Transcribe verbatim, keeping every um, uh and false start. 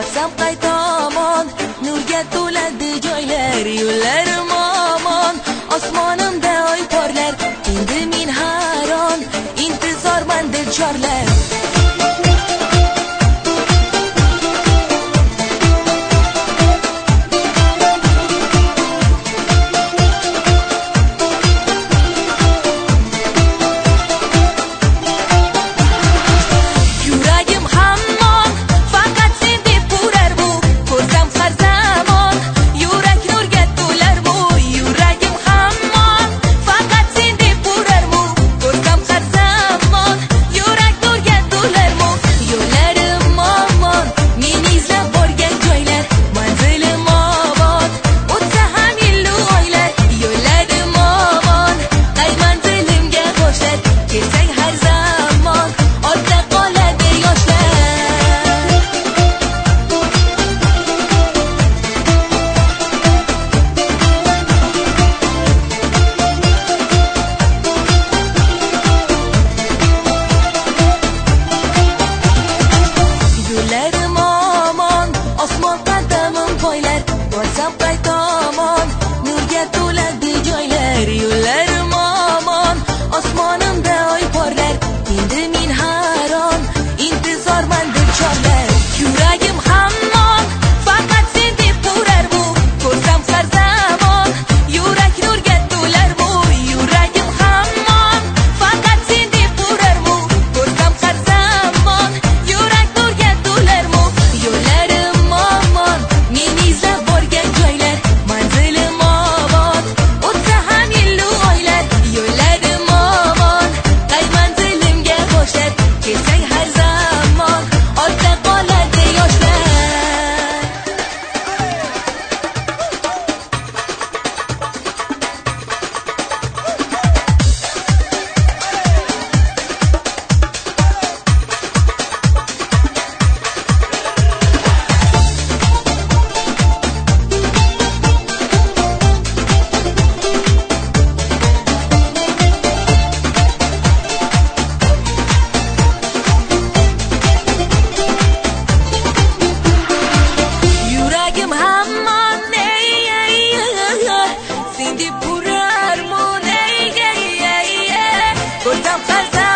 borsam qaytomon, nurga to'ladi joylar, yo'llarim omon, osmonimda oy porlar, endi men hayron, intizorman dil chorlar. Borsam qaytomon, nurga to'ladi joylar, yo'llarim omon, osmonimda oy porlar, endi men hayron, intizorman dil chorlar. Yuragim hammon, faqat sen deb urar bu, ko'rsam har zamon, yurak nurga to'lar bu. Yuragim hammon, faqat sen deb urar bu, ko'rsam har zamon, yurak nurga to'lar bu. Yo'llarim omon, men izlab borgan joylar, manzilim omon, o'tsa ham yillu oylar, yo'llarim omon, qay manzilimga boshlab kelsang har zamon, ortda qoladi yoshlar. Yuragim hammon, ey, ey, sen deb urarman, ey, ey, ey, ko'rsam har